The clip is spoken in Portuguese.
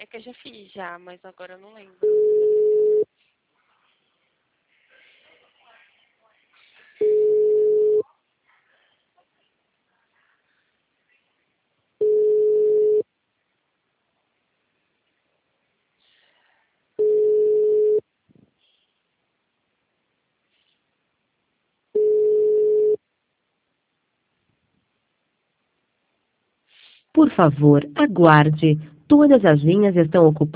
É que eu já fiz já, mas agora eu não lembro. Por favor, aguarde. Todas as linhas estão ocupadas.